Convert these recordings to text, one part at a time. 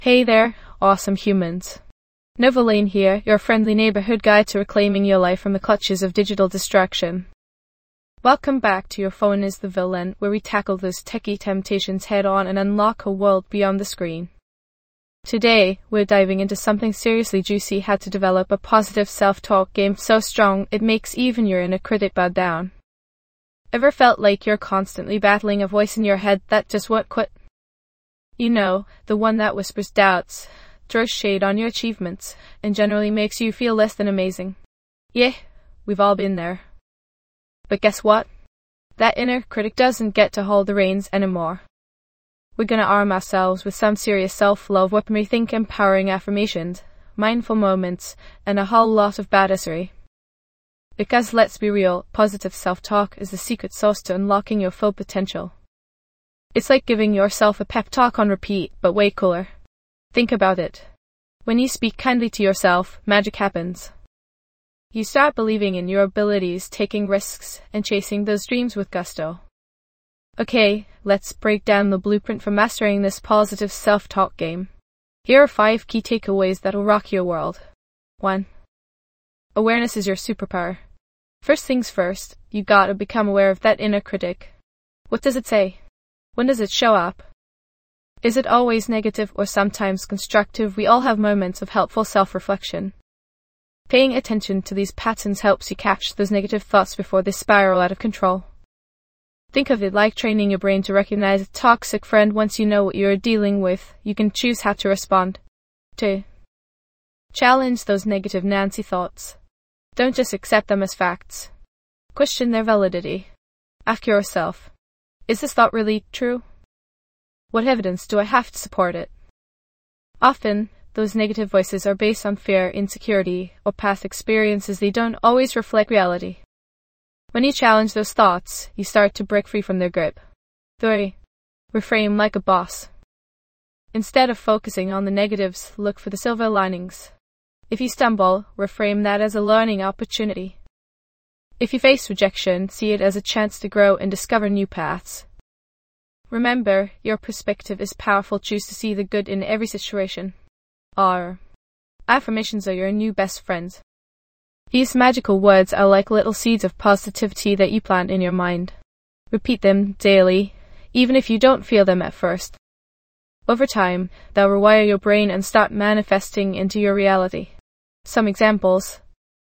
Hey there, awesome humans. Novaline here, your friendly neighborhood guide to reclaiming your life from the clutches of digital distraction. Welcome back to Your Phone is the Villain, where we tackle those techie temptations head on and unlock a world beyond the screen. Today, we're diving into something seriously juicy: how to develop a positive self-talk game so strong it makes even your inner critic bow down. Ever felt like you're constantly battling a voice in your head that just won't quit? You know, the one that whispers doubts, throws shade on your achievements, and generally makes you feel less than amazing. Yeah, we've all been there. But guess what? That inner critic doesn't get to hold the reins anymore. We're gonna arm ourselves with some serious self-love weaponry: think empowering affirmations, mindful moments, and a whole lot of badassery. Because let's be real, positive self-talk is the secret sauce to unlocking your full potential. It's like giving yourself a pep talk on repeat, but way cooler. Think about it. When you speak kindly to yourself, magic happens. You start believing in your abilities, taking risks, and chasing those dreams with gusto. Okay, let's break down the blueprint for mastering this positive self-talk game. Here are 5 key takeaways that'll rock your world. 1. Awareness is your superpower. First things first, you gotta become aware of that inner critic. What does it say? When does it show up? Is it always negative or sometimes constructive? We all have moments of helpful self-reflection. Paying attention to these patterns helps you catch those negative thoughts before they spiral out of control. Think of it like training your brain to recognize a toxic friend. Once you know what you're dealing with, you can choose how to respond. 2. Challenge those negative Nancy thoughts. Don't just accept them as facts. Question their validity. Ask yourself, is this thought really true? What evidence do I have to support it? Often, those negative voices are based on fear, insecurity, or past experiences. They don't always reflect reality. When you challenge those thoughts, you start to break free from their grip. 3. Reframe like a boss. Instead of focusing on the negatives, look for the silver linings. If you stumble, reframe that as a learning opportunity. If you face rejection, see it as a chance to grow and discover new paths. Remember, your perspective is powerful. Choose to see the good in every situation. R. Affirmations are your new best friends. These magical words are like little seeds of positivity that you plant in your mind. Repeat them daily, even if you don't feel them at first. Over time, they'll rewire your brain and start manifesting into your reality. Some examples.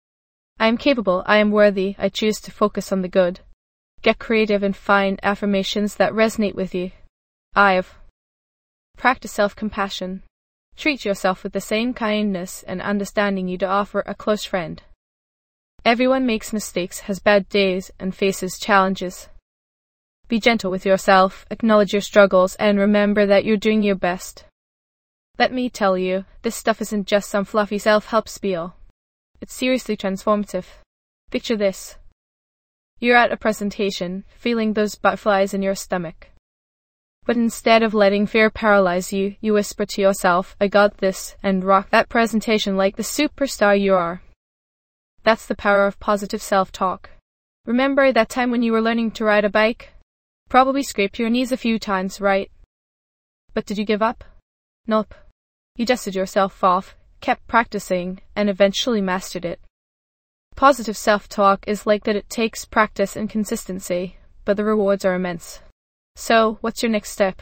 I am capable, I am worthy, I choose to focus on the good. Get creative and find affirmations that resonate with you. 5. Practice self-compassion. Treat yourself with the same kindness and understanding you'd offer a close friend. Everyone makes mistakes, has bad days, and faces challenges. Be gentle with yourself, acknowledge your struggles, and remember that you're doing your best. Let me tell you, this stuff isn't just some fluffy self-help spiel. It's seriously transformative. Picture this. You're at a presentation, feeling those butterflies in your stomach. But instead of letting fear paralyze you, you whisper to yourself, I got this, and rock that presentation like the superstar you are. That's the power of positive self-talk. Remember that time when you were learning to ride a bike? Probably scraped your knees a few times, right? But did you give up? Nope. You dusted yourself off, kept practicing, and eventually mastered it. Positive self-talk is like that. It takes practice and consistency, but the rewards are immense. So, what's your next step?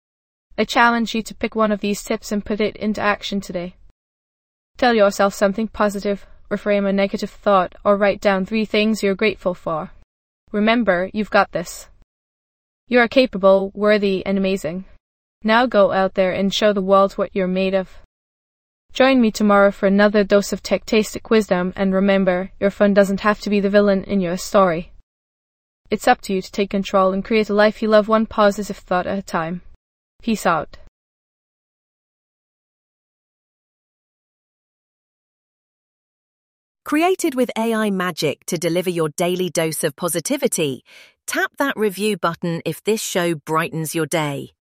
I challenge you to pick one of these tips and put it into action today. Tell yourself something positive, reframe a negative thought, or write down 3 things you're grateful for. Remember, you've got this. You are capable, worthy, and amazing. Now go out there and show the world what you're made of. Join me tomorrow for another dose of tech-tastic wisdom, and remember, your phone doesn't have to be the villain in your story. It's up to you to take control and create a life you love, one positive thought at a time. Peace out. Created with AI magic to deliver your daily dose of positivity, tap that review button if this show brightens your day.